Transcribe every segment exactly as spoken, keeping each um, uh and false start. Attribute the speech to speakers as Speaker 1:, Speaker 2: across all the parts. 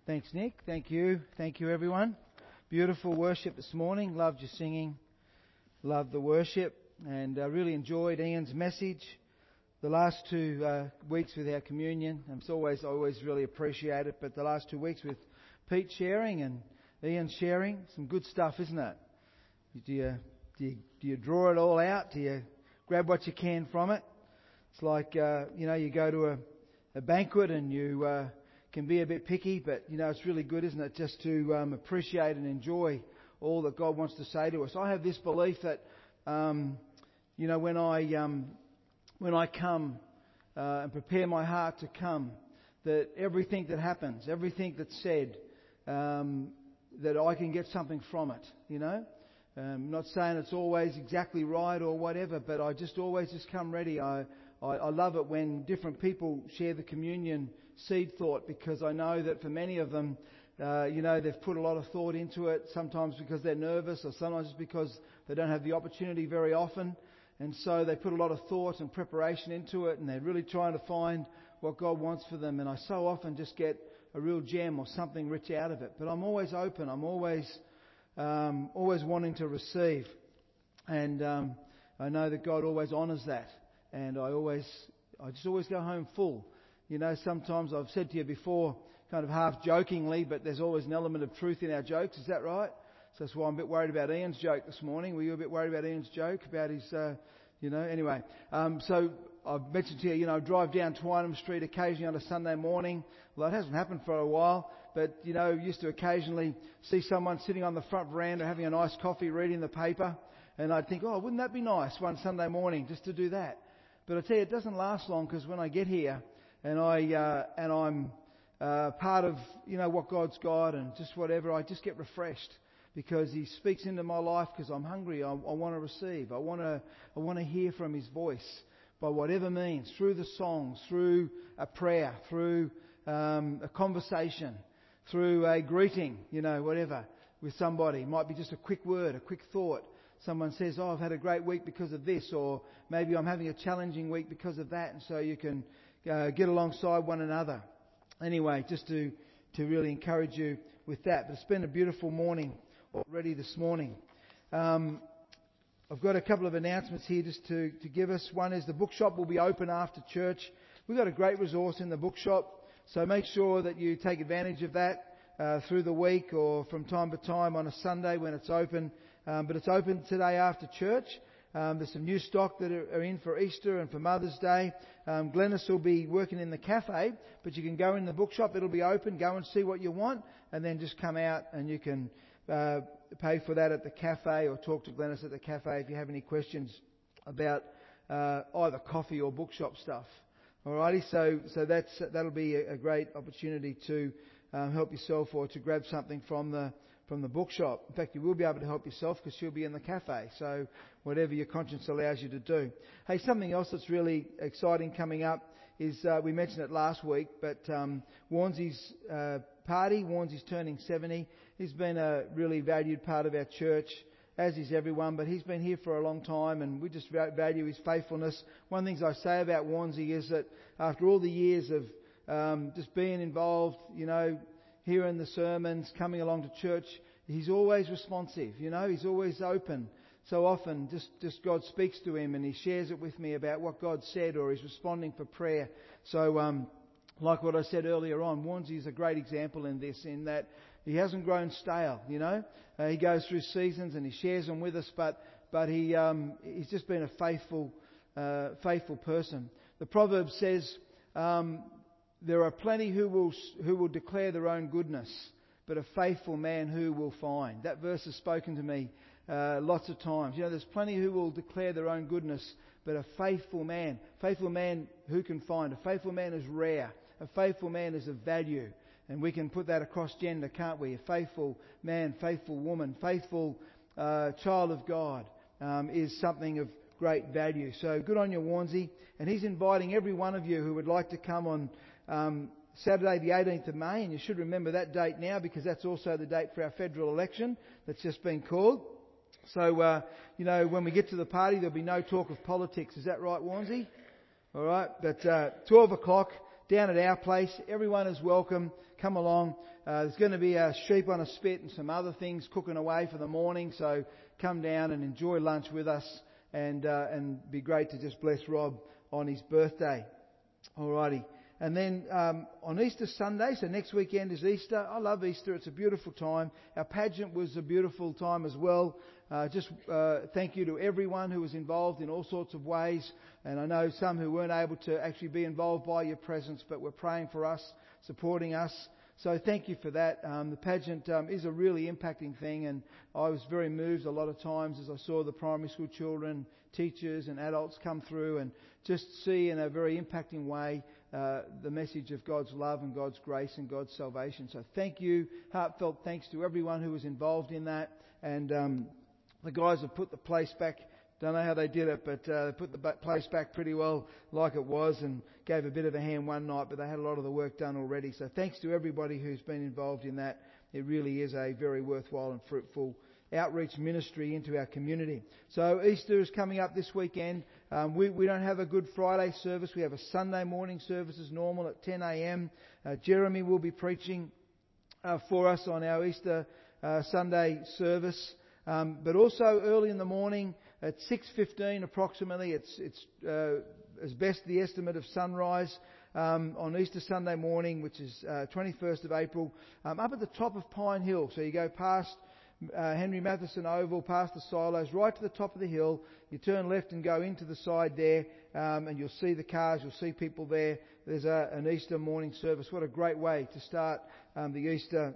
Speaker 1: Thanks, Nick. Thank you. Thank you, everyone. Beautiful worship this morning. Loved your singing. Loved the worship. And uh, really enjoyed Ian's message. The last two uh, weeks with our communion. It's always, I always really appreciate it. But the last two weeks with Pete sharing and Ian sharing. Some good stuff, isn't it? Do you, do you, do you draw it all out? Do you grab what you can from it? It's like, uh, you know, you go to a, a banquet and you... Uh, can be a bit picky, but you know it's really good, isn't it, just to um, appreciate and enjoy all that God wants to say to us. I have this belief that um, you know when I um, when I come uh, and prepare my heart to come, that everything that happens, everything that's said, um, that I can get something from it. You know, um, not saying it's always exactly right or whatever, but I just always just come ready. I I, I love it when different people share the communion seed thought, because I know that for many of them, uh, you know, they've put a lot of thought into it, sometimes because they're nervous or sometimes because they don't have the opportunity very often. And so they put a lot of thought and preparation into it, and they're really trying to find what God wants for them. And I so often just get a real gem or something rich out of it. But I'm always open. I'm always, um, always wanting to receive. And um, I know that God always honours that. And I always, I just always go home full. You know, sometimes I've said to you before, kind of half jokingly, but there's always an element of truth in our jokes. Is that right? So that's why I'm a bit worried about Ian's joke this morning. Were you a bit worried about Ian's joke about his, uh, you know, anyway. Um, so I've mentioned to you, you know, I drive down Twynham Street occasionally on a Sunday morning. Well, it hasn't happened for a while, but, you know, used to occasionally see someone sitting on the front veranda having a nice coffee, reading the paper. And I'd think, oh, wouldn't that be nice one Sunday morning just to do that? But I tell you, it doesn't last long, because when I get here, and I uh, and I'm uh, part of you know what God's got and just whatever, I just get refreshed because He speaks into my life, because I'm hungry. I, I want to receive. I want to I want to hear from His voice by whatever means, through the songs, through a prayer, through um, a conversation, through a greeting, you know, whatever with somebody. It might be just a quick word, a quick thought. Someone says, "Oh, I've had a great week because of this," or maybe I'm having a challenging week because of that, and so you can. Uh, get alongside one another. Anyway, just to, to really encourage you with that. But it's been a beautiful morning already this morning. Um, I've got a couple of announcements here just to, to give us. One is the bookshop will be open after church. We've got a great resource in the bookshop, so make sure that you take advantage of that uh, through the week or from time to time on a Sunday when it's open. Um, but it's open today after church. Um, there's some new stock that are, are in for Easter and for Mother's Day. Um, Glennis will be working in the cafe, but you can go in the bookshop. It'll be open. Go and see what you want, and then just come out and you can uh, pay for that at the cafe or talk to Glennis at the cafe if you have any questions about uh, either coffee or bookshop stuff. Alrighty, so so that's that'll be a, a great opportunity to um, help yourself or to grab something from the. from the bookshop. In fact, you will be able to help yourself because she'll be in the cafe. So whatever your conscience allows you to do. Hey, something else that's really exciting coming up is, uh, we mentioned it last week, but um, Warnsy's uh, party, Warnsy's turning seventy. He's been a really valued part of our church, as is everyone, but he's been here for a long time and we just value his faithfulness. One of the things I say about Warnsy is that after all the years of um, just being involved, you know, hearing the sermons, coming along to church, he's always responsive, you know, he's always open. So often, just, just God speaks to him and he shares it with me about what God said, or he's responding for prayer. So, um, like what I said earlier on, Warnsy is a great example in this, in that he hasn't grown stale, you know. Uh, he goes through seasons and he shares them with us, but, but he, um, he's just been a faithful, uh, faithful person. The proverb says, um, there are plenty who will who will declare their own goodness, but a faithful man who will find. That verse has spoken to me uh, lots of times. You know, there's plenty who will declare their own goodness, but a faithful man, faithful man who can find. A faithful man is rare. A faithful man is of value. And we can put that across gender, can't we? A faithful man, faithful woman, faithful uh, child of God um, is something of great value. So good on you, Warnsy. And he's inviting every one of you who would like to come on Um, Saturday the eighteenth of May, and you should remember that date now because that's also the date for our federal election that's just been called. So, uh, you know, when we get to the party, there'll be no talk of politics. Is that right, Warnsy? All right, but uh, twelve o'clock, down at our place. Everyone is welcome. Come along. Uh, there's going to be a sheep on a spit and some other things cooking away for the morning. So come down and enjoy lunch with us, and uh, and be great to just bless Rob on his birthday. Alrighty. And then um, on Easter Sunday, so next weekend is Easter. I love Easter. It's a beautiful time. Our pageant was a beautiful time as well. Uh, just uh, thank you to everyone who was involved in all sorts of ways. And I know some who weren't able to actually be involved by your presence, but were praying for us, supporting us. So thank you for that. Um, the pageant um, is a really impacting thing, and I was very moved a lot of times as I saw the primary school children, teachers and adults come through and just see in a very impacting way uh, the message of God's love and God's grace and God's salvation. So thank you. Heartfelt thanks to everyone who was involved in that. And um, the guys have put the place back. Don't know how they did it, but uh, they put the place back pretty well like it was, and gave a bit of a hand one night, but they had a lot of the work done already. So thanks to everybody who's been involved in that. It really is a very worthwhile and fruitful outreach ministry into our community. So Easter is coming up this weekend. Um, we, we don't have a Good Friday service. We have a Sunday morning service as normal at ten a.m. Uh, Jeremy will be preaching uh, for us on our Easter uh, Sunday service. Um, but also early in the morning at six fifteen approximately, it's, it's uh, as best the estimate of sunrise um, on Easter Sunday morning, which is uh, twenty-first of April, um, up at the top of Pine Hill. So you go past uh, Henry Matheson Oval, past the silos, right to the top of the hill. You turn left and go into the side there, um, and you'll see the cars, you'll see people there. There's a, an Easter morning service. What a great way to start um, the Easter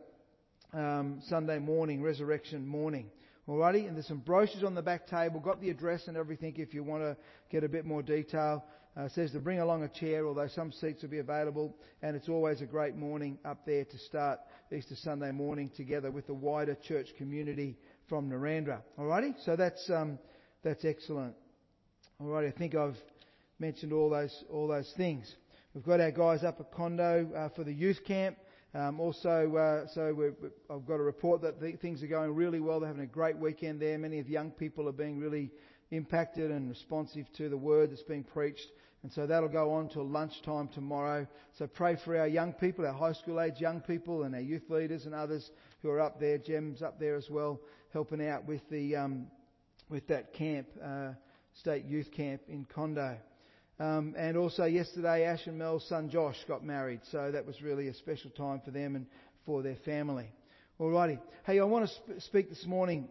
Speaker 1: um, Sunday morning, resurrection morning. Alrighty, and there's some brochures on the back table, got the address and everything if you want to get a bit more detail. Uh, it says to bring along a chair, although some seats will be available, and it's always a great morning up there to start Easter Sunday morning together with the wider church community from Narrandera. Alrighty, so that's um, that's excellent. Alrighty, I think I've mentioned all those all those things. We've got our guys up at Condo uh, for the youth camp. Um, also, uh, so we're, I've got a report that the, things are going really well. They're having a great weekend there. Many of the young people are being really impacted and responsive to the word that's being preached. And so that'll go on till lunchtime tomorrow. So pray for our young people, our high school age young people, and our youth leaders and others who are up there. Jem's up there as well, helping out with the um, with that camp, uh, state youth camp in Condo. Um, and also yesterday, Ash and Mel's son Josh got married, so that was really a special time for them and for their family. Alrighty. Hey, I want to sp- speak this morning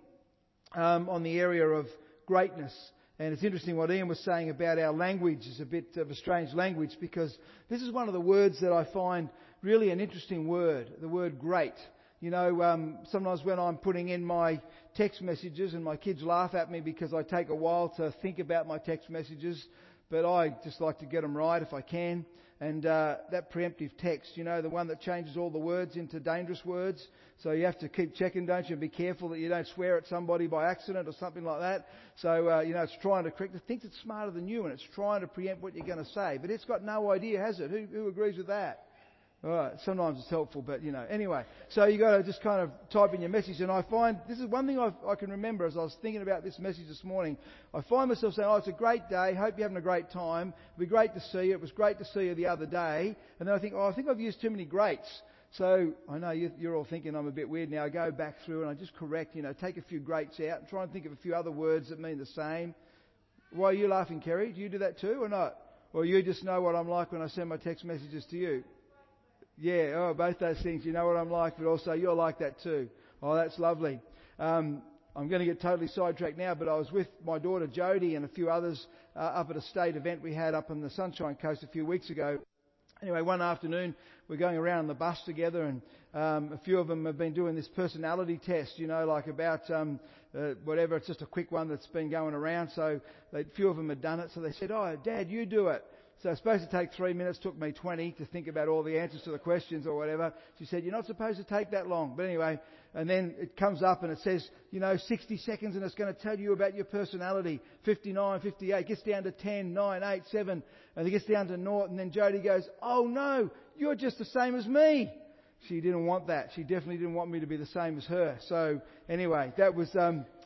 Speaker 1: um, on the area of greatness. And it's interesting what Ian was saying about our language is a bit of a strange language, because this is one of the words that I find really an interesting word, the word great. You know, um, sometimes when I'm putting in my text messages, and my kids laugh at me because I take a while to think about my text messages, but I just like to get them right if I can. And uh, that preemptive text, you know, the one that changes all the words into dangerous words. So you have to keep checking, don't you, and be careful that you don't swear at somebody by accident or something like that. So, uh, you know, it's trying to correct. It thinks it's smarter than you, and it's trying to preempt what you're going to say. But it's got no idea, has it? Who, who agrees with that? All right, sometimes it's helpful, but, you know, anyway. So you got to just kind of type in your message. And I find, this is one thing I've, I can remember as I was thinking about this message this morning. I find myself saying, oh, it's a great day. Hope you're having a great time. It'll be great to see you. It was great to see you the other day. And then I think, oh, I think I've used too many greats. So I know you're all thinking I'm a bit weird now. I go back through and I just correct, you know, take a few greats out and try and think of a few other words that mean the same. Why are you laughing, Kerry? Do you do that too or not? Or you just know what I'm like when I send my text messages to you? Yeah, oh, both those things. You know what I'm like, but also you're like that too. Oh, that's lovely. Um, I'm going to get totally sidetracked now, but I was with my daughter Jodie and a few others uh, up at a state event we had up on the Sunshine Coast a few weeks ago. Anyway, one afternoon we're going around on the bus together, and um, a few of them have been doing this personality test, you know, like about um, uh, whatever. It's just a quick one that's been going around. So a few of them had done it. So they said, oh, Dad, you do it. So it's supposed to take three minutes, took me twenty to think about all the answers to the questions or whatever. She said, you're not supposed to take that long. But anyway, and then it comes up and it says, you know, sixty seconds, and it's going to tell you about your personality. fifty-nine, fifty-eight, gets down to ten, nine, eight, seven, and it gets down to naught. And then Jodie goes, oh no, you're just the same as me. She didn't want that. She definitely didn't want me to be the same as her. So anyway, that was... Um,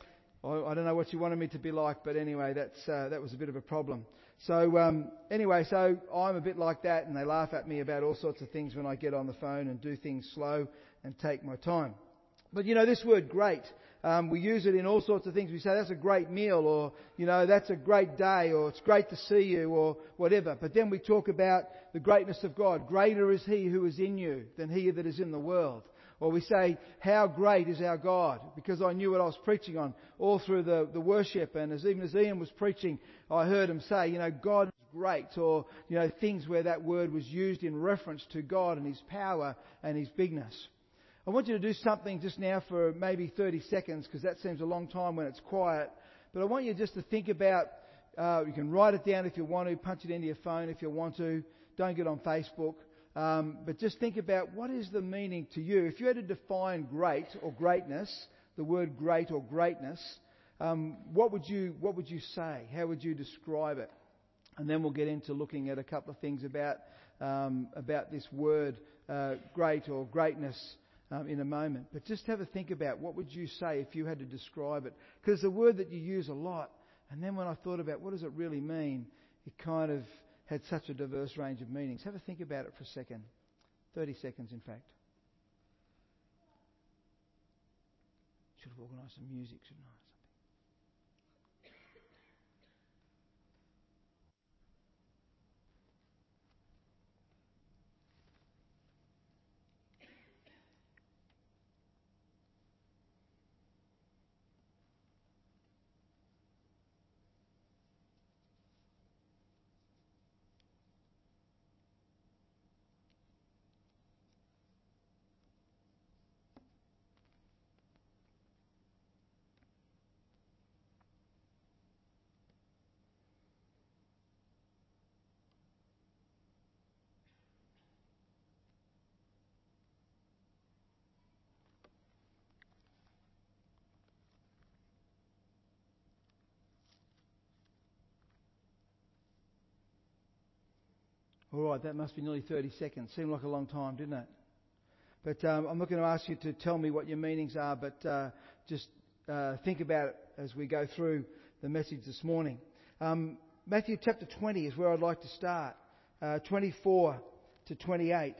Speaker 1: I don't know what you wanted me to be like, but anyway, that's uh, that was a bit of a problem. So um, anyway, so I'm a bit like that, and they laugh at me about all sorts of things when I get on the phone and do things slow and take my time. But you know, this word great, um, we use it in all sorts of things. We say that's a great meal, or you know, that's a great day, or it's great to see you, or whatever. But then we talk about the greatness of God. Greater is He who is in you than he that is in the world. Or we say, how great is our God? Because I knew what I was preaching on all through the, the worship. And as even as Ian was preaching, I heard him say, you know, God is great. Or, you know, things where that word was used in reference to God and His power and His bigness. I want you to do something just now for maybe thirty seconds, because that seems a long time when it's quiet. But I want you just to think about, uh, you can write it down if you want to, punch it into your phone if you want to. Don't get on Facebook. Um, but just think about, what is the meaning to you? If you had to define great or greatness, the word great or greatness, um, what would you what would you say? How would you describe it? And then we'll get into looking at a couple of things about um, about this word uh, great or greatness um, in a moment. But just have a think about, what would you say if you had to describe it? Because it's a word that you use a lot. And then when I thought about what does it really mean, it kind of had such a diverse range of meanings. Have a think about it for a second. thirty seconds, in fact. Should have organised some music, shouldn't I? All right, that must be nearly thirty seconds. Seemed like a long time, didn't it? But um, I'm not going to ask you to tell me what your meanings are, but uh, just uh, think about it as we go through the message this morning. Um, Matthew chapter twenty is where I'd like to start, uh, twenty-four to twenty-eight.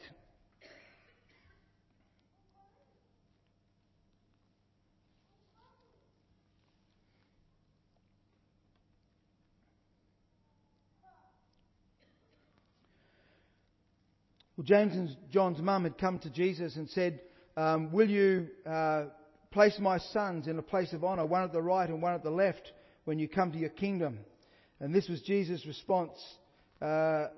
Speaker 1: Well, James and John's mum had come to Jesus and said, um, will you uh, place my sons in a place of honour, one at the right and one at the left, when you come to your kingdom? And this was Jesus' response uh,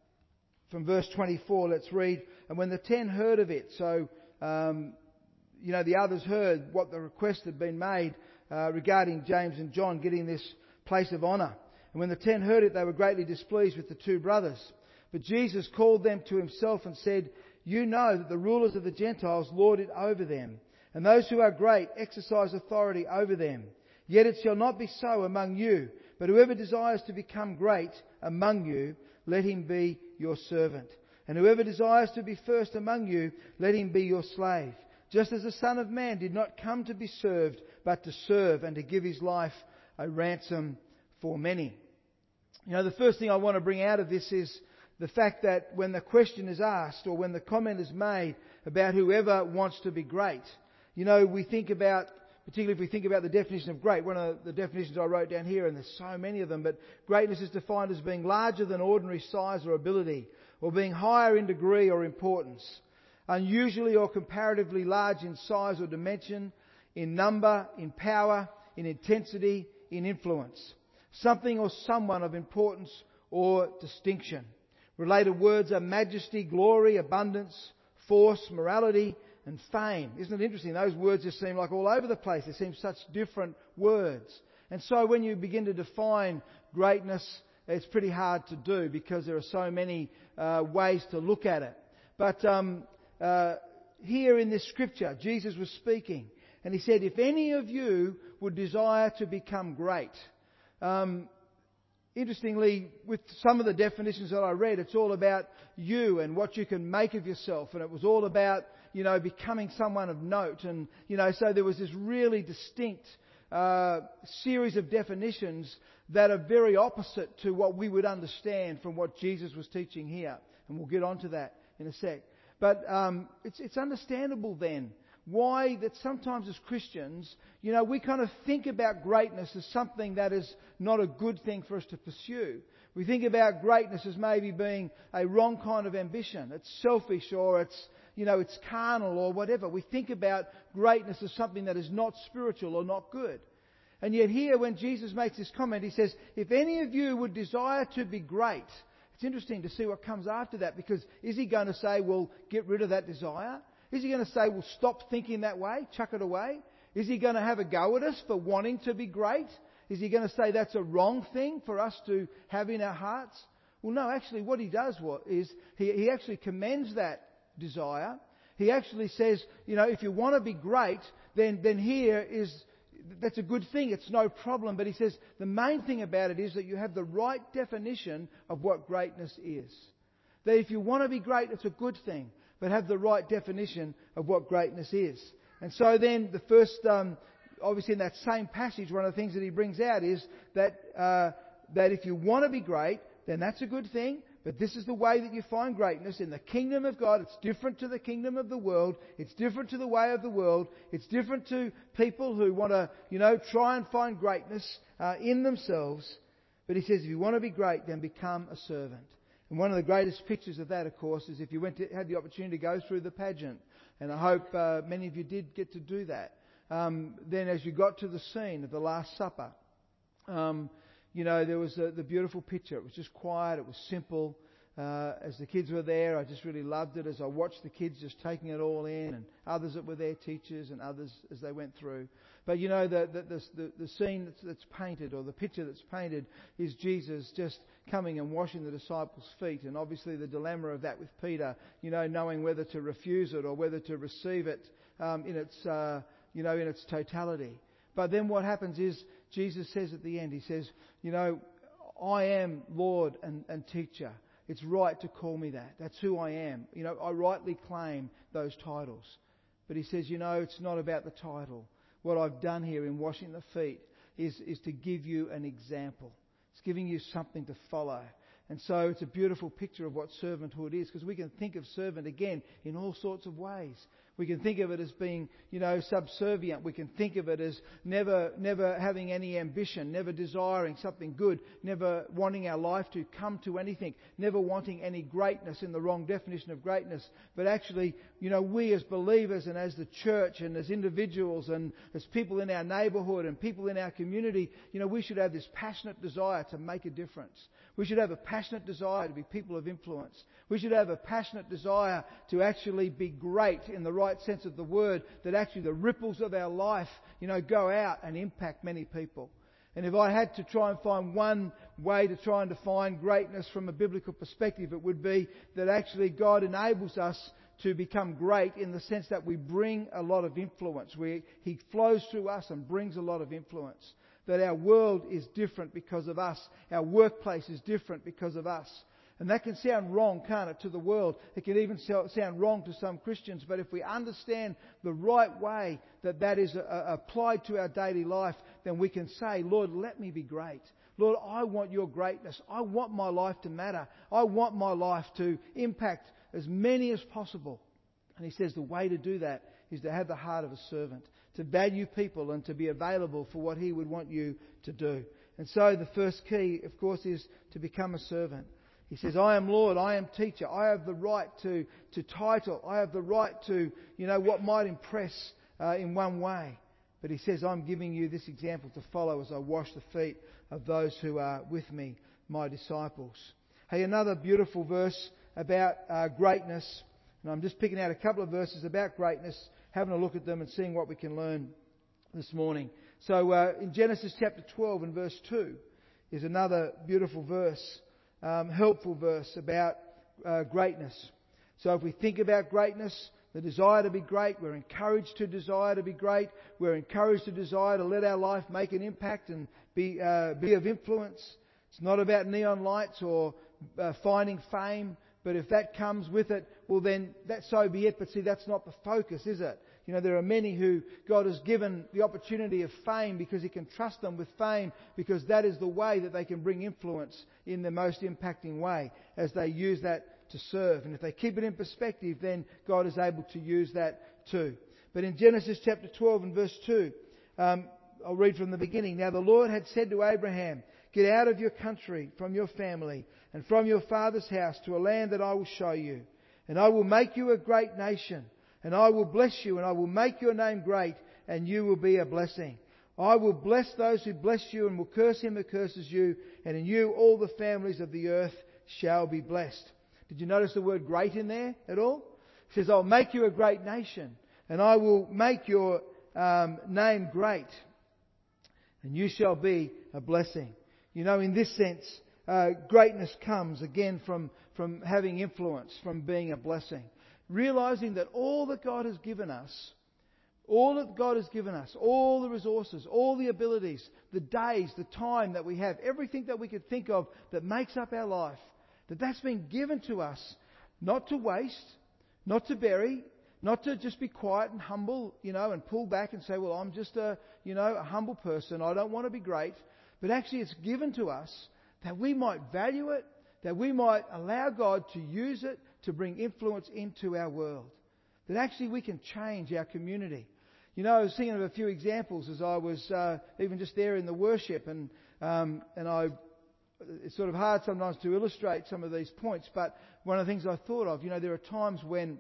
Speaker 1: from verse twenty-four. Let's read. And when the ten heard of it, so, um, you know, the others heard what the request had been made uh, regarding James and John getting this place of honour. And when the ten heard it, they were greatly displeased with the two brothers. But Jesus called them to Himself and said, you know that the rulers of the Gentiles lord it over them, and those who are great exercise authority over them. Yet it shall not be so among you, but whoever desires to become great among you, let him be your servant. And whoever desires to be first among you, let him be your slave. Just as the Son of Man did not come to be served, but to serve and to give His life a ransom for many. You know, the first thing I want to bring out of this is the fact that when the question is asked, or when the comment is made about whoever wants to be great, you know, we think about, particularly if we think about the definition of great, one of the definitions I wrote down here, and there's so many of them, but greatness is defined as being larger than ordinary size or ability, or being higher in degree or importance, unusually or comparatively large in size or dimension, in number, in power, in intensity, in influence. Something or someone of importance or distinction. Related words are majesty, glory, abundance, force, morality, and fame. Isn't it interesting? Those words just seem like all over the place. They seem such different words. And so when you begin to define greatness, it's pretty hard to do because there are so many uh, ways to look at it. But um, uh, here in this scripture, Jesus was speaking, and He said, if any of you would desire to become great. Um, Interestingly, with some of the definitions that I read, it's all about you and what you can make of yourself. And it was all about, you know, becoming someone of note. And, you know, so there was this really distinct uh, series of definitions that are very opposite to what we would understand from what Jesus was teaching here. And we'll get onto that in a sec. But um, it's, it's understandable then why that sometimes as Christians, you know, we kind of think about greatness as something that is not a good thing for us to pursue. We think about greatness as maybe being a wrong kind of ambition. It's selfish, or it's, you know, it's carnal or whatever. We think about greatness as something that is not spiritual or not good. And yet here, when Jesus makes this comment, he says, if any of you would desire to be great, it's interesting to see what comes after that, because is he going to say, well, get rid of that desire? Is he going to say, well, stop thinking that way, chuck it away? Is he going to have a go at us for wanting to be great? Is he going to say that's a wrong thing for us to have in our hearts? Well, no, actually what he does what is he, he actually commends that desire. He actually says, you know, if you want to be great, then, then here is, that's a good thing. It's no problem. But he says the main thing about it is that you have the right definition of what greatness is. That if you want to be great, it's a good thing. But have the right definition of what greatness is. And so then the first, um, obviously in that same passage, one of the things that he brings out is that uh, that if you want to be great, then that's a good thing. But this is the way that you find greatness. In the kingdom of God, it's different to the kingdom of the world. It's different to the way of the world. It's different to people who want to, you know, try and find greatness uh, in themselves. But he says, if you want to be great, then become a servant. And one of the greatest pictures of that, of course, is if you went to, had the opportunity to go through the pageant. And I hope uh, many of you did get to do that. Um, then as you got to the scene of the Last Supper, um, you know, there was a, the beautiful picture. It was just quiet. It was simple. Uh, as the kids were there, I just really loved it as I watched the kids just taking it all in, and others that were there, teachers, and others as they went through. But you know, the the the, the scene that's, that's painted, or the picture that's painted, is Jesus just coming and washing the disciples' feet, and obviously the dilemma of that with Peter, you know, knowing whether to refuse it or whether to receive it um, in its uh, you know in its totality. But then what happens is Jesus says at the end, he says, you know, I am Lord and, and teacher. It's right to call me that. That's who I am. You know, I rightly claim those titles. But he says, you know, it's not about the title. What I've done here in washing the feet is, is to give you an example. It's giving you something to follow. And so it's a beautiful picture of what servanthood is, because we can think of servant again in all sorts of ways. We can think of it as being, you know, subservient. We can think of it as never, never having any ambition, never desiring something good, never wanting our life to come to anything, never wanting any greatness in the wrong definition of greatness. But actually, you know, we as believers and as the church and as individuals and as people in our neighbourhood and people in our community, you know, we should have this passionate desire to make a difference. We should have a passionate desire to be people of influence. We should have a passionate desire to actually be great in the right sense of the word, that actually the ripples of our life, you know, go out and impact many people. And if I had to try and find one way to try and define greatness from a biblical perspective, it would be that actually God enables us to become great in the sense that we bring a lot of influence. We, He flows through us and brings a lot of influence. That our world is different because of us. Our workplace is different because of us. And that can sound wrong, can't it, to the world? It can even sound wrong to some Christians. But if we understand the right way that that is applied to our daily life, then we can say, Lord, let me be great. Lord, I want your greatness. I want my life to matter. I want my life to impact as many as possible. And he says the way to do that is to have the heart of a servant, to value people and to be available for what he would want you to do. And so the first key, of course, is to become a servant. He says, I am Lord, I am teacher. I have the right to, to title. I have the right to, you know, what might impress uh, in one way. But he says, I'm giving you this example to follow as I wash the feet of those who are with me, my disciples. Hey, another beautiful verse about uh, greatness. And I'm just picking out a couple of verses about greatness, having a look at them and seeing what we can learn this morning. So uh, in Genesis chapter twelve and verse two is another beautiful verse. Um, helpful verse about uh, greatness. So if we think about greatness, the desire to be great, we're encouraged to desire to be great. We're encouraged to desire to let our life make an impact and be uh, be of influence. It's not about neon lights or uh, finding fame, but if that comes with it, well then that so be it. But see, that's not the focus, is it? You know, there are many who God has given the opportunity of fame because He can trust them with fame, because that is the way that they can bring influence in the most impacting way as they use that to serve. And if they keep it in perspective, then God is able to use that too. But in Genesis chapter twelve and verse two, um, I'll read from the beginning. Now the Lord had said to Abraham, "Get out of your country, from your family, and from your father's house to a land that I will show you. And I will make you a great nation, and I will bless you, and I will make your name great, and you will be a blessing. I will bless those who bless you, and will curse him who curses you, and in you all the families of the earth shall be blessed." Did you notice the word great in there at all? It says, "I'll make you a great nation, and I will make your um, name great, and you shall be a blessing." You know, in this sense, uh, greatness comes again from, from having influence, from being a blessing. Realising that all that God has given us, all that God has given us, all the resources, all the abilities, the days, the time that we have, everything that we could think of that makes up our life, that that's been given to us, not to waste, not to bury, not to just be quiet and humble, you know, and pull back and say, well, I'm just a, you know, a humble person. I don't want to be great. But actually it's given to us that we might value it, that we might allow God to use it to bring influence into our world. That actually we can change our community. You know, I was thinking of a few examples as I was uh, even just there in the worship, and um, and I. It's sort of hard sometimes to illustrate some of these points, but one of the things I thought of, you know, there are times when,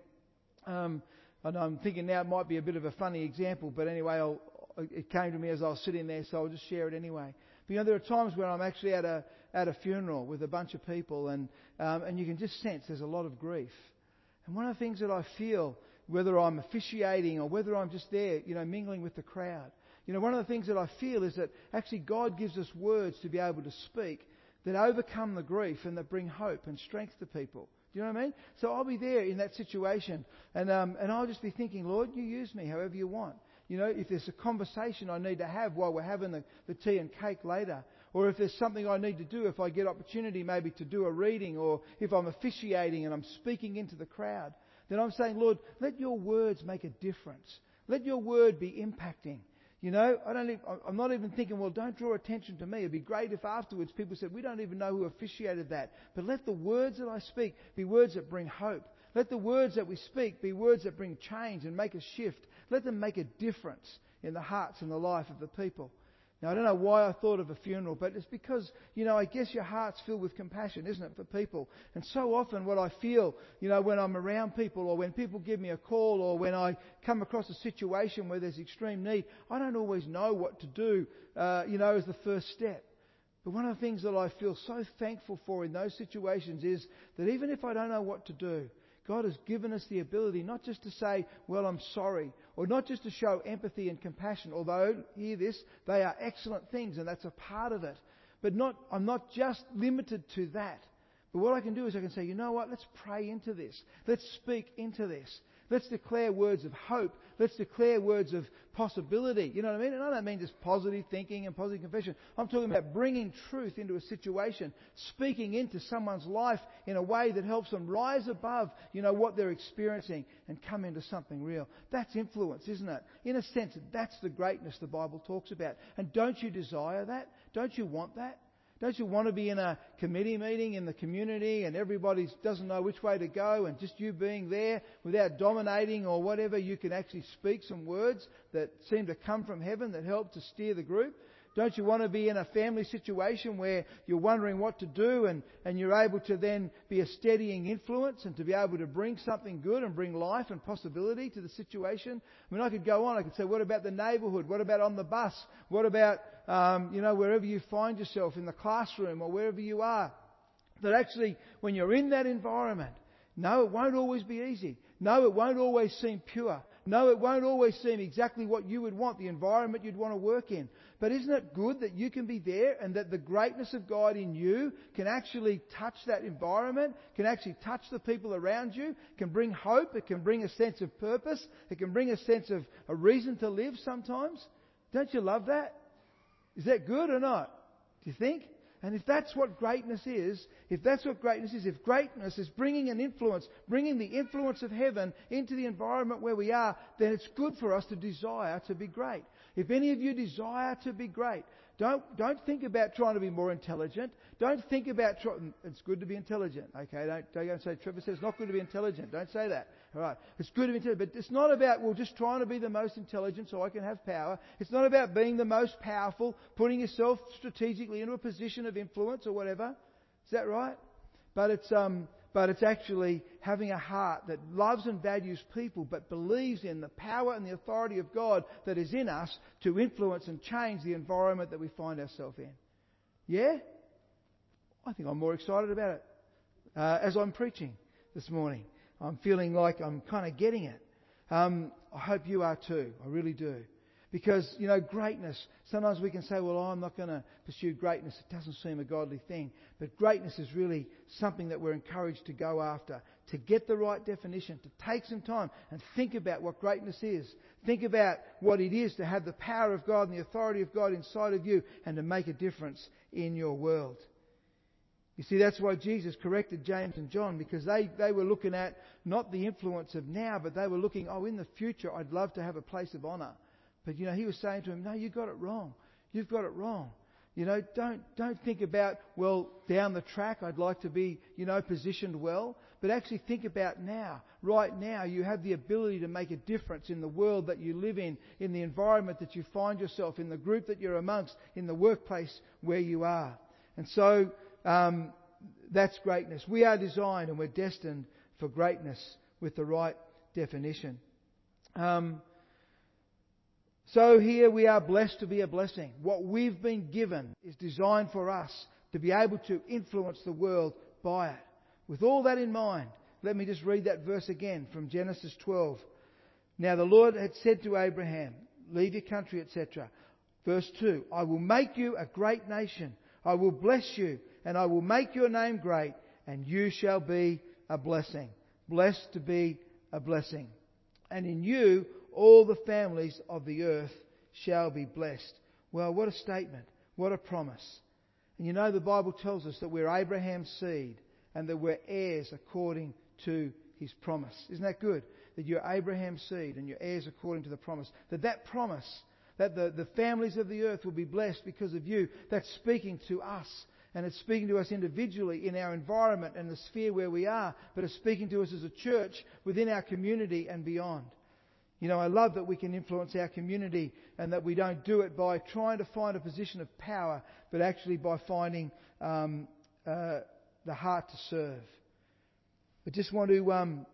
Speaker 1: um, and I'm thinking now it might be a bit of a funny example, but anyway, I'll, it came to me as I was sitting there, so I'll just share it anyway. But you know, there are times when I'm actually at a at a funeral with a bunch of people, and um, and you can just sense there's a lot of grief. And one of the things that I feel, whether I'm officiating or whether I'm just there, you know, mingling with the crowd, you know, one of the things that I feel is that actually God gives us words to be able to speak that overcome the grief and that bring hope and strength to people. Do you know what I mean? So I'll be there in that situation, and um, and I'll just be thinking, Lord, you use me however you want. You know, if there's a conversation I need to have while we're having the, the tea and cake later, or if there's something I need to do, if I get opportunity maybe to do a reading, or if I'm officiating and I'm speaking into the crowd, then I'm saying, Lord, let your words make a difference. Let your word be impacting. You know, I don't even, I'm not even thinking, well, don't draw attention to me. It'd be great if afterwards people said, we don't even know who officiated that. But let the words that I speak be words that bring hope. Let the words that we speak be words that bring change and make a shift. Let them make a difference in the hearts and the life of the people. Now, I don't know why I thought of a funeral, but it's because, you know, I guess your heart's filled with compassion, isn't it, for people? And so often what I feel, you know, when I'm around people, or when people give me a call, or when I come across a situation where there's extreme need, I don't always know what to do, uh, you know, as the first step. But one of the things that I feel so thankful for in those situations is that even if I don't know what to do, God has given us the ability not just to say, well, I'm sorry, or not just to show empathy and compassion, although, hear this, they are excellent things and that's a part of it. But not, I'm not just limited to that. But what I can do is I can say, you know what, let's pray into this. Let's speak into this. Let's declare words of hope. Let's declare words of possibility. You know what I mean? And I don't mean just positive thinking and positive confession. I'm talking about bringing truth into a situation, speaking into someone's life in a way that helps them rise above, you know, what they're experiencing and come into something real. That's influence, isn't it? In a sense, that's the greatness the Bible talks about. And don't you desire that? Don't you want that? Don't you want to be in a committee meeting in the community and everybody doesn't know which way to go, and just you being there without dominating or whatever, you can actually speak some words that seem to come from heaven that help to steer the group? Don't you want to be in a family situation where you're wondering what to do, and, and you're able to then be a steadying influence and to be able to bring something good and bring life and possibility to the situation? I mean, I could go on. I could say, what about the neighbourhood? What about on the bus? What about, um, you know, wherever you find yourself, in the classroom or wherever you are? That actually, when you're in that environment, no, it won't always be easy. No, it won't always seem pure. No, it won't always seem exactly what you would want, the environment you'd want to work in. But isn't it good that you can be there and that the greatness of God in you can actually touch that environment, can actually touch the people around you, can bring hope, it can bring a sense of purpose, it can bring a sense of a reason to live sometimes? Don't you love that? Is that good or not? Do you think? And if that's what greatness is, if that's what greatness is, if greatness is bringing an influence, bringing the influence of heaven into the environment where we are, then it's good for us to desire to be great. If any of you desire to be great, don't, don't think about trying to be more intelligent. Don't think about, try, it's good to be intelligent. Okay, don't, don't go and say, Trevor says it's not good to be intelligent. Don't say that. All right, it's good to be intelligent. But it's not about, well, just trying to be the most intelligent so I can have power. It's not about being the most powerful, putting yourself strategically into a position of influence or whatever. Is that right? But it's, um, but it's actually having a heart that loves and values people but believes in the power and the authority of God that is in us to influence and change the environment that we find ourselves in. Yeah? I think I'm more excited about it uh, as I'm preaching this morning. I'm feeling like I'm kind of getting it. Um, I hope you are too. I really do. Because, you know, greatness, sometimes we can say, well, I'm not going to pursue greatness. It doesn't seem a godly thing. But greatness is really something that we're encouraged to go after, to get the right definition, to take some time and think about what greatness is. Think about what it is to have the power of God and the authority of God inside of you and to make a difference in your world. You see, that's why Jesus corrected James and John, because they, they were looking at not the influence of now, but they were looking, oh, in the future, I'd love to have a place of honour. But, you know, he was saying to him, no, you got it wrong. You've got it wrong. You know, don't don't think about, well, down the track, I'd like to be, you know, positioned well. But actually think about now. Right now, you have the ability to make a difference in the world that you live in, in the environment that you find yourself, in the group that you're amongst, in the workplace where you are. And so, um, that's greatness. We are designed and we're destined for greatness with the right definition. Um... So here we are blessed to be a blessing. What we've been given is designed for us to be able to influence the world by it. With all that in mind, let me just read that verse again from Genesis twelve. Now the Lord had said to Abraham, leave your country, et cetera. Verse two, I will make you a great nation. I will bless you and I will make your name great and you shall be a blessing. Blessed to be a blessing. And in you all the families of the earth shall be blessed. Well, what a statement. What a promise. And you know, the Bible tells us that we're Abraham's seed and that we're heirs according to his promise. Isn't that good? That you're Abraham's seed and you're heirs according to the promise. That that promise, that the, the families of the earth will be blessed because of you, that's speaking to us. And it's speaking to us individually in our environment and the sphere where we are. But it's speaking to us as a church within our community and beyond. You know, I love that we can influence our community and that we don't do it by trying to find a position of power, but actually by finding um, uh, the heart to serve. I just want to um,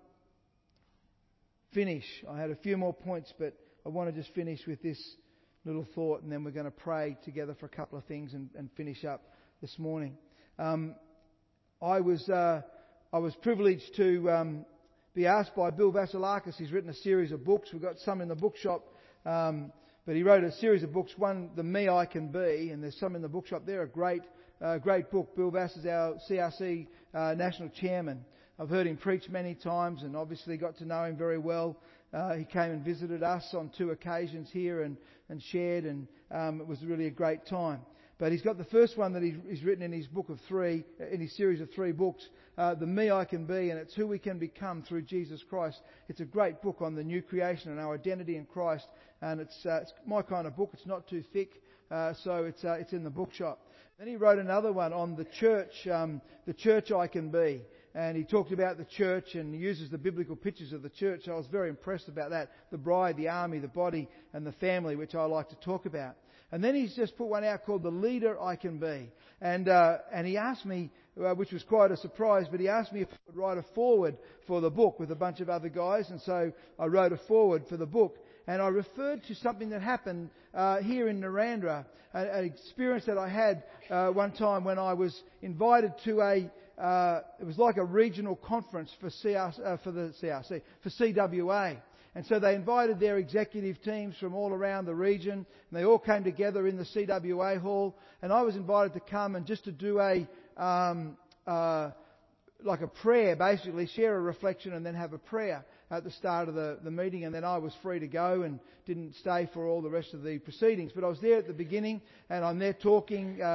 Speaker 1: finish. I had a few more points, but I want to just finish with this little thought, and then we're going to pray together for a couple of things and, and finish up this morning. Um, I was uh, I was privileged to Um, be asked by Bill Vasilakis. He's written a series of books. We've got some in the bookshop, um, but he wrote a series of books. One, The Me I Can Be, and there's some in the bookshop there. A great, uh, great book. Bill Vass is our C R C uh, national chairman. I've heard him preach many times, and obviously got to know him very well. Uh, he came and visited us on two occasions here and, and shared, and um, it was really a great time. But he's got the first one that he's written in his book of three, in his series of three books, uh, The Me I Can Be, and it's who we can become through Jesus Christ. It's a great book on the new creation and our identity in Christ, and it's, uh, it's my kind of book. It's not too thick, uh, so it's uh, it's in the bookshop. Then he wrote another one on the church, um, the church I Can Be. And he talked about the church and he uses the biblical pictures of the church. So I was very impressed about that. The bride, the army, the body and the family, which I like to talk about. And then he's just put one out called The Leader I Can Be. And uh, and he asked me, uh, which was quite a surprise, but he asked me if I would write a foreword for the book with a bunch of other guys. And so I wrote a foreword for the book. And I referred to something that happened uh, here in Narrandera, an, an experience that I had uh, one time when I was invited to a, uh, it was like a regional conference for C R, uh, for the C R C, for C W A. And so they invited their executive teams from all around the region, and they all came together in the C W A hall. And I was invited to come and just to do a um, uh, like a prayer, basically share a reflection and then have a prayer at the start of the, the meeting. And then I was free to go and didn't stay for all the rest of the proceedings. But I was there at the beginning, and I'm there talking uh,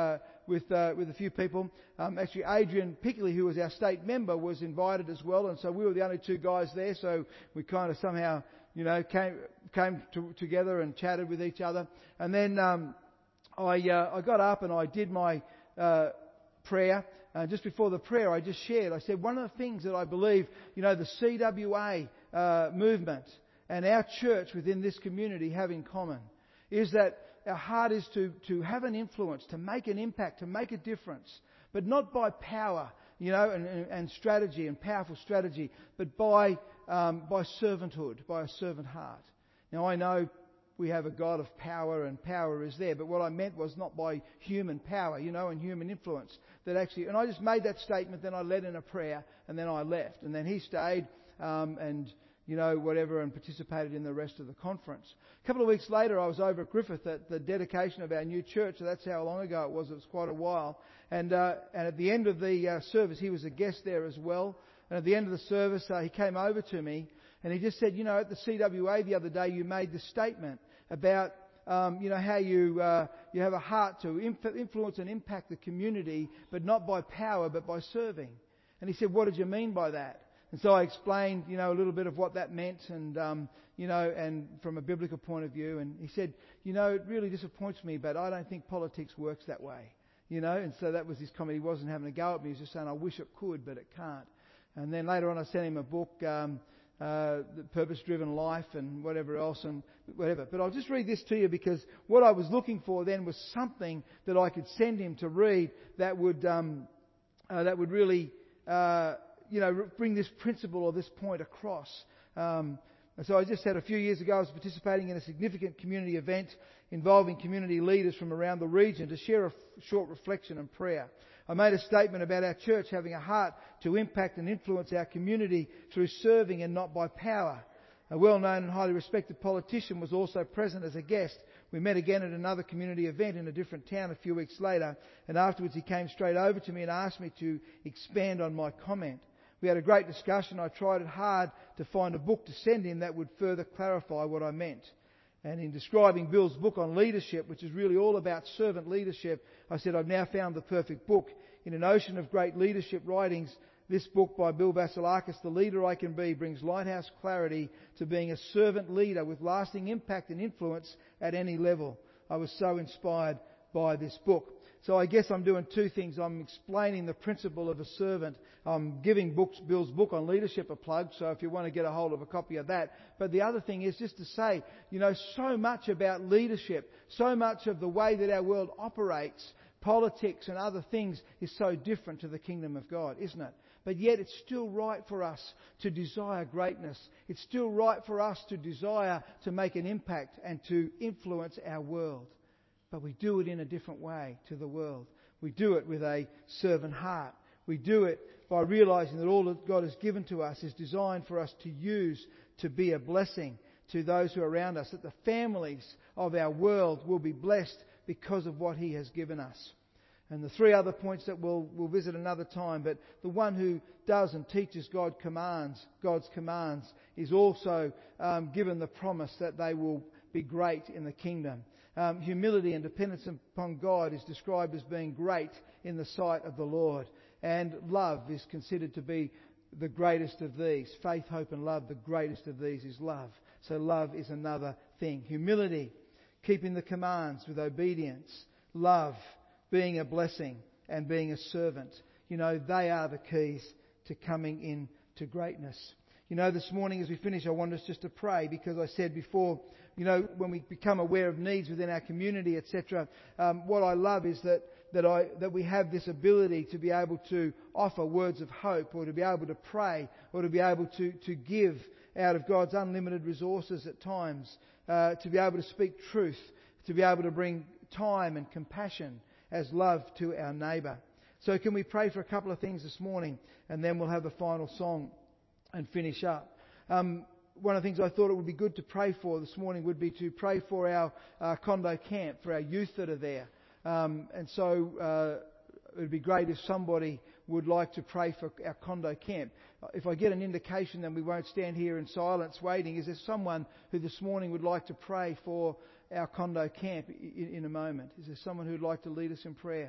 Speaker 1: with uh, with a few people. Um, actually, Adrian Pickley, who was our state member, was invited as well, and so we were the only two guys there. So we kind of somehow, you know, came came to, together and chatted with each other. And then um, I uh, I got up and I did my uh, prayer. Uh, just before the prayer, I just shared. I said one of the things that I believe, you know, the C W A uh, movement and our church within this community have in common is that our heart is to, to have an influence, to make an impact, to make a difference, but not by power, you know, and, and, and strategy and powerful strategy, but by um, by servanthood, by a servant heart. Now I know we have a God of power and power is there, but what I meant was not by human power, you know, and human influence. That actually, and I just made that statement, then I led in a prayer, and then I left, and then he stayed um, and. you know, whatever, and participated in the rest of the conference. A couple of weeks later, I was over at Griffith at the dedication of our new church, so that's how long ago it was. It was quite a while. And uh, and at the end of the uh, service, he was a guest there as well. And at the end of the service, uh, he came over to me, and he just said, you know, at the C W A the other day, you made this statement about, um, you know, how you uh, you have a heart to inf- influence and impact the community, but not by power, but by serving. And he said, what did you mean by that? And so I explained, you know, a little bit of what that meant and, um, you know, and from a biblical point of view. And he said, you know, it really disappoints me, but I don't think politics works that way, you know. And so that was his comment. He wasn't having a go at me. He was just saying, I wish it could, but it can't. And then later on I sent him a book, um, uh, The Purpose-Driven Life and whatever else and whatever. But I'll just read this to you because what I was looking for then was something that I could send him to read that would, um, uh, that would really... Uh, you know, bring this principle or this point across. Um, and so I just said a few years ago I was participating in a significant community event involving community leaders from around the region to share a f- short reflection and prayer. I made a statement about our church having a heart to impact and influence our community through serving and not by power. A well-known and highly respected politician was also present as a guest. We met again at another community event in a different town a few weeks later, and afterwards he came straight over to me and asked me to expand on my comment. We had a great discussion. I tried it hard to find a book to send him that would further clarify what I meant. And in describing Bill's book on leadership, which is really all about servant leadership, I said, I've now found the perfect book. In an ocean of great leadership writings, this book by Bill Vasilakis, The Leader I Can Be, brings lighthouse clarity to being a servant leader with lasting impact and influence at any level. I was so inspired by this book. So I guess I'm doing two things. I'm explaining the principle of a servant. I'm giving books, Bill's book on leadership a plug, so if you want to get a hold of a copy of that. But the other thing is just to say, you know, so much about leadership, so much of the way that our world operates, politics and other things is so different to the kingdom of God, isn't it? But yet it's still right for us to desire greatness. It's still right for us to desire to make an impact and to influence our world. But we do it in a different way to the world. We do it with a servant heart. We do it by realising that all that God has given to us is designed for us to use to be a blessing to those who are around us. That the families of our world will be blessed because of what He has given us. And the three other points that we'll, we'll visit another time, but the one who does and teaches God commands, God's commands is also um, given the promise that they will be great in the kingdom. Um, humility and dependence upon God is described as being great in the sight of the Lord. And love is considered to be the greatest of these. Faith, hope and love, the greatest of these is love. So love is another thing. Humility, keeping the commands with obedience. Love, being a blessing and being a servant. You know, they are the keys to coming into greatness. You know, this morning as we finish, I want us just to pray because I said before, you know, when we become aware of needs within our community, et cetera, um, what I love is that that I that we have this ability to be able to offer words of hope, or to be able to pray, or to be able to to give out of God's unlimited resources at times, uh, to be able to speak truth, to be able to bring time and compassion as love to our neighbour. So can we pray for a couple of things this morning, and then we'll have the final song and finish up. Um, one of the things I thought it would be good to pray for this morning would be to pray for our uh, condo camp, for our youth that are there. Um, and so uh, it would be great if somebody would like to pray for our condo camp. If I get an indication, then we won't stand here in silence waiting. Is there someone who this morning would like to pray for our condo camp in, in a moment? Is there someone who would like to lead us in prayer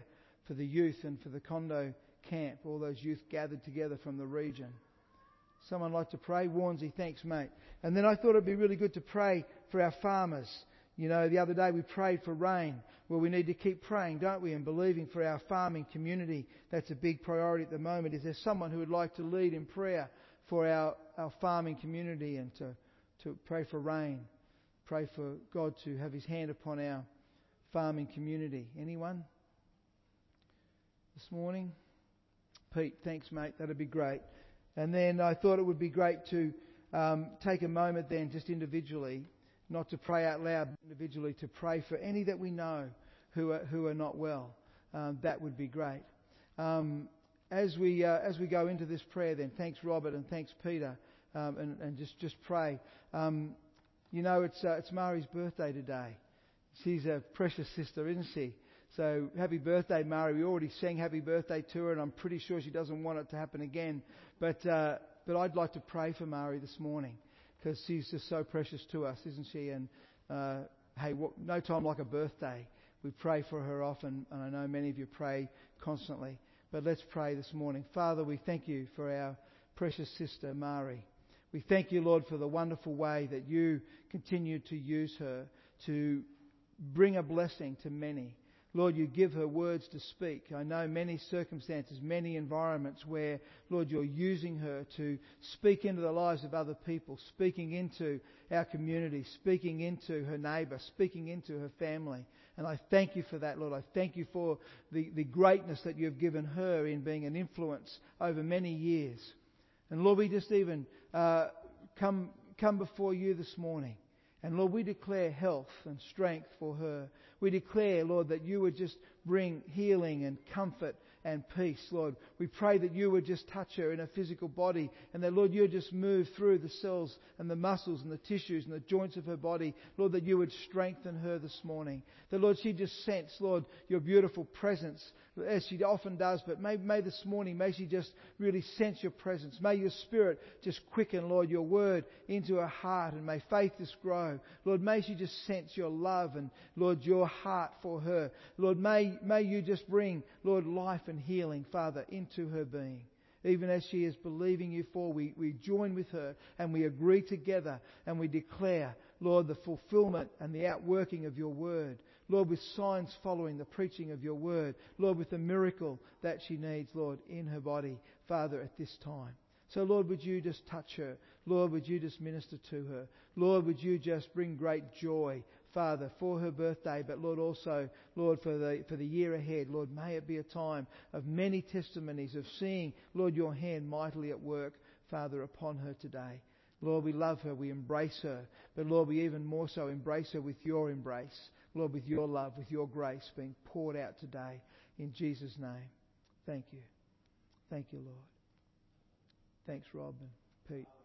Speaker 1: for the youth and for the condo camp, all those youth gathered together from the region. Someone like to pray? Warnsy, thanks, mate. And then I thought it'd be really good to pray for our farmers. You know, the other day we prayed for rain. Well, we need to keep praying, don't we, and believing for our farming community. That's a big priority at the moment. Is there someone who would like to lead in prayer for our, our farming community and to, to pray for rain? Pray for God to have His hand upon our farming community. Anyone? This morning? Pete, thanks, mate. That'd be great. And then I thought it would be great to um, take a moment then, just individually, not to pray out loud, but individually to pray for any that we know who are who are not well. Um, that would be great. Um, as we uh, as we go into this prayer, then thanks Robert and thanks Peter, um, and, and just just pray. Um, you know, it's uh, it's Mari's birthday today. She's a precious sister, isn't she? So happy birthday, Mari. We already sang happy birthday to her, and I'm pretty sure she doesn't want it to happen again. But uh, but I'd like to pray for Mari this morning, because she's just so precious to us, isn't she? And uh, hey, what, no time like a birthday. We pray for her often, and I know many of you pray constantly. But let's pray this morning. Father, we thank you for our precious sister, Mari. We thank you, Lord, for the wonderful way that you continue to use her to bring a blessing to many. Lord, you give her words to speak. I know many circumstances, many environments where, Lord, you're using her to speak into the lives of other people, speaking into our community, speaking into her neighbour, speaking into her family. And I thank you for that, Lord. I thank you for the, the greatness that you've given her in being an influence over many years. And Lord, we just even uh, come come before you this morning. And Lord, we declare health and strength for her. We declare, Lord, that you would just bring healing and comfort and peace, Lord. We pray that you would just touch her in her physical body, and that, Lord, you would just move through the cells and the muscles and the tissues and the joints of her body. Lord, that you would strengthen her this morning. That, Lord, she just sense, Lord, your beautiful presence, as she often does, but may, may this morning, may she just really sense your presence. May your Spirit just quicken, Lord, your word into her heart, and may faith just grow. Lord, may she just sense your love and, Lord, your heart for her. Lord, may, may you just bring, Lord, life and healing, Father, into her being. Even as she is believing you for, we, we join with her and we agree together and we declare, Lord, the fulfillment and the outworking of your word. Lord, with signs following the preaching of your word. Lord, with the miracle that she needs, Lord, in her body, Father, at this time. So, Lord, would you just touch her? Lord, would you just minister to her? Lord, would you just bring great joy, Father, for her birthday, but Lord, also, Lord, for the for the year ahead. Lord, may it be a time of many testimonies of seeing, Lord, your hand mightily at work, Father, upon her today. Lord, we love her, we embrace her, but Lord, we even more so embrace her with your embrace. Lord, with your love, with your grace being poured out today. In Jesus' name. Thank you. Thank you, Lord. Thanks, Rob and Pete.